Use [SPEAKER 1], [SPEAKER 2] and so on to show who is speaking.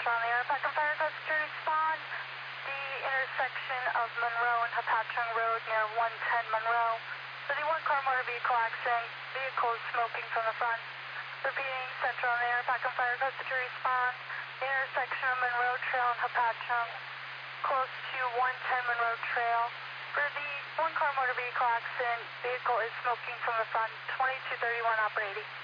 [SPEAKER 1] Central on the air. Pack and fire request to respond. The intersection of Monroe and Hapatchung Road near 110 Monroe. For the one-car motor vehicle accident, vehicle is smoking from the front. Repeating, Central on the air. Pack and fire request to respond. The intersection of Monroe Trail and Hapatchung, close to 110 Monroe Trail. For the one-car motor vehicle accident, vehicle is smoking from the front. 2231 operating.